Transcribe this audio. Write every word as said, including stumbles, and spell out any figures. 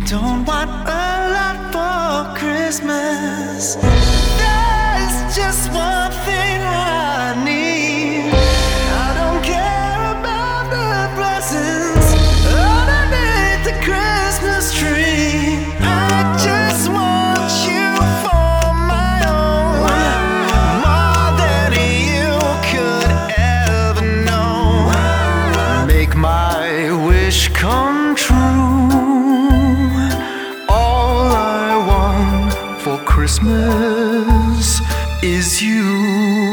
don't want a lot for Christmas. There's just one thing I need. I don't care about the blessings underneath the Christmas tree. I just want you for my own, more than you could ever know. Make my wish come true. For Christmas is you.